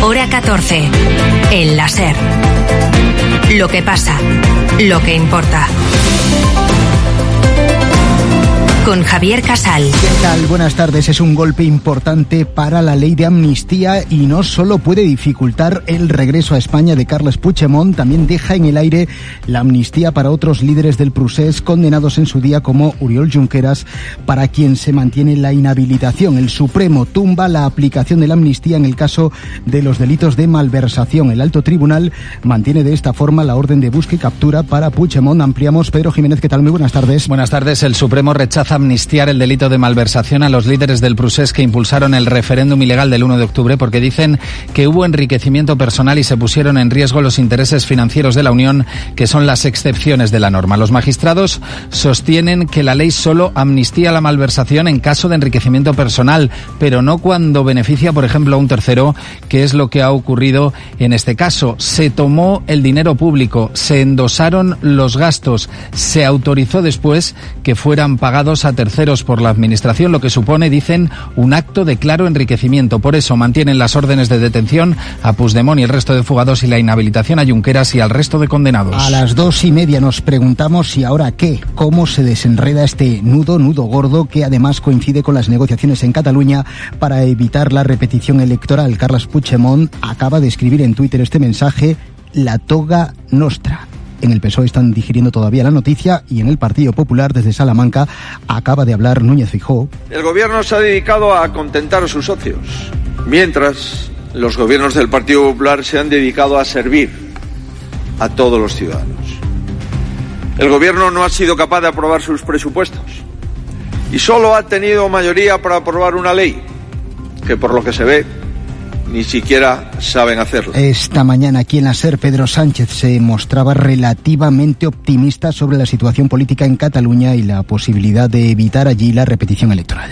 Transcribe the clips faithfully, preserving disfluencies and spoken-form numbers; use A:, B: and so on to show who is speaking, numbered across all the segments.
A: Hora catorce. El la SER. Lo que pasa, lo que importa. Con Javier Casal.
B: ¿Qué tal? Buenas tardes. Es un golpe importante para la ley de amnistía y no solo puede dificultar el regreso a España de Carles Puigdemont, también deja en el aire la amnistía para otros líderes del procés condenados en su día como Oriol Junqueras, para quien se mantiene la inhabilitación. El Supremo tumba la aplicación de la amnistía en el caso de los delitos de malversación. El alto tribunal mantiene de esta forma la orden de busca y captura para Puigdemont. Ampliamos. Pedro Jiménez, ¿qué tal? Muy buenas tardes.
C: Buenas tardes. El Supremo rechaza amnistiar el delito de malversación a los líderes del procés que impulsaron el referéndum ilegal del uno de octubre porque dicen que hubo enriquecimiento personal y se pusieron en riesgo los intereses financieros de la Unión, que son las excepciones de la norma. Los magistrados sostienen que la ley solo amnistía la malversación en caso de enriquecimiento personal, pero no cuando beneficia, por ejemplo, a un tercero, que es lo que ha ocurrido en este caso. Se tomó el dinero público, se endosaron los gastos, se autorizó después que fueran pagados a terceros por la Administración, lo que supone, dicen, un acto de claro enriquecimiento. Por eso mantienen las órdenes de detención a Puigdemont y el resto de fugados y la inhabilitación a Junqueras y al resto de condenados.
B: A las dos y media nos preguntamos si ahora qué, cómo se desenreda este nudo, nudo gordo, que además coincide con las negociaciones en Cataluña para evitar la repetición electoral. Carles Puigdemont acaba de escribir en Twitter este mensaje: la toga nostra. En el P S O E están digiriendo todavía la noticia y en el Partido Popular, desde Salamanca, acaba de hablar Núñez Feijóo.
D: El gobierno se ha dedicado a contentar a sus socios, mientras los gobiernos del Partido Popular se han dedicado a servir a todos los ciudadanos. El gobierno no ha sido capaz de aprobar sus presupuestos y solo ha tenido mayoría para aprobar una ley que, por lo que se ve, ni siquiera saben hacerlo.
B: Esta mañana aquí en la SER, Pedro Sánchez se mostraba relativamente optimista sobre la situación política en Cataluña y la posibilidad de evitar allí la repetición electoral.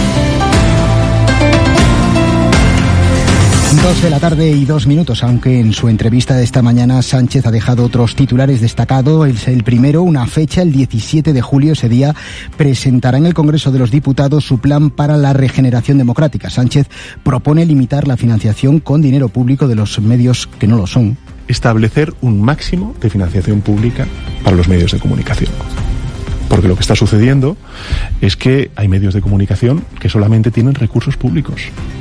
B: Dos de la tarde y dos minutos, aunque en su entrevista de esta mañana Sánchez ha dejado otros titulares destacados. Es el primero, una fecha, el diecisiete de julio. Ese día presentará en el Congreso de los Diputados su plan para la regeneración democrática. Sánchez propone limitar la financiación con dinero público de los medios que no lo son.
E: Establecer un máximo de financiación pública para los medios de comunicación. Porque lo que está sucediendo es que hay medios de comunicación que solamente tienen recursos públicos.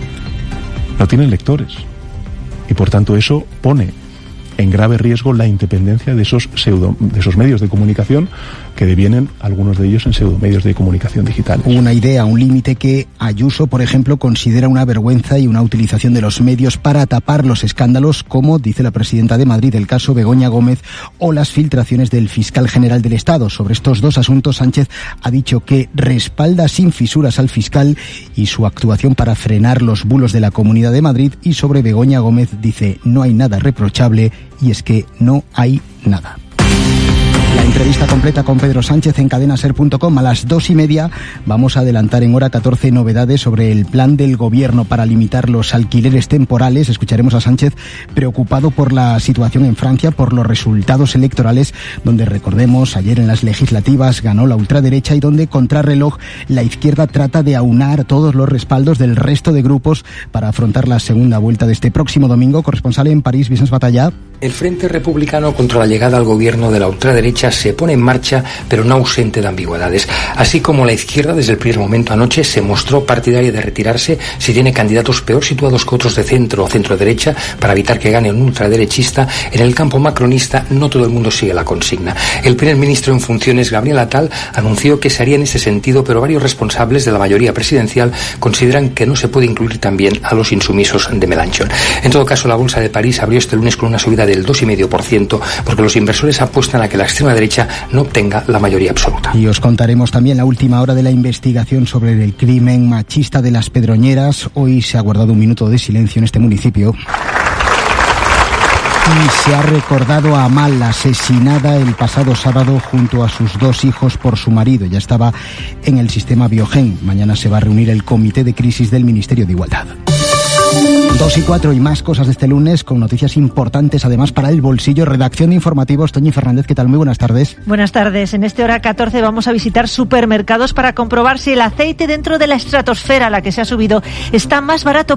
E: No tienen lectores y por tanto eso pone en grave riesgo la independencia de esos pseudo, de esos medios de comunicación que devienen algunos de ellos en pseudomedios de comunicación digitales.
B: Una idea, un límite que Ayuso, por ejemplo, considera una vergüenza y una utilización de los medios para tapar los escándalos, como dice la presidenta de Madrid, el caso Begoña Gómez o las filtraciones del fiscal general del Estado. Sobre estos dos asuntos, Sánchez ha dicho que respalda sin fisuras al fiscal y su actuación para frenar los bulos de la Comunidad de Madrid, y sobre Begoña Gómez dice: no hay nada reprochable, y es que no hay nada. La entrevista completa con Pedro Sánchez en cadena ser punto com. A las dos y media vamos a adelantar en hora catorce novedades sobre el plan del gobierno para limitar los alquileres temporales. Escucharemos a Sánchez preocupado por la situación en Francia, por los resultados electorales, donde, recordemos, ayer en las legislativas ganó la ultraderecha y donde, contrarreloj, la izquierda trata de aunar todos los respaldos del resto de grupos para afrontar la segunda vuelta de este próximo domingo. Corresponsal en París, Vicens Batalla.
F: El Frente Republicano contra la llegada al gobierno de la ultraderecha se pone en marcha, pero no ausente de ambigüedades. Así como la izquierda, desde el primer momento anoche, se mostró partidaria de retirarse si tiene candidatos peor situados que otros de centro o centro-derecha para evitar que gane un ultraderechista, en el campo macronista no todo el mundo sigue la consigna. El primer ministro en funciones, Gabriel Attal, anunció que se haría en ese sentido, pero varios responsables de la mayoría presidencial consideran que no se puede incluir también a los insumisos de Mélenchon. En todo caso, la Bolsa de París abrió este lunes con una subida del dos coma cinco por ciento, porque los inversores apuestan a que la extrema derecha no obtenga la mayoría absoluta.
B: Y os contaremos también la última hora de la investigación sobre el crimen machista de Las Pedroñeras. Hoy se ha guardado un minuto de silencio en este municipio. Y se ha recordado a Amal, asesinada el pasado sábado junto a sus dos hijos por su marido. Ya estaba en el sistema Biogen. Mañana se va a reunir el comité de crisis del Ministerio de Igualdad. Dos y cuatro y más cosas de este lunes, con noticias importantes además para el bolsillo. Redacción de informativos, Toñi Fernández, ¿qué tal? Muy buenas tardes.
G: Buenas tardes. En este hora catorce vamos a visitar supermercados para comprobar si el aceite dentro de la estratosfera a la que se ha subido está más barato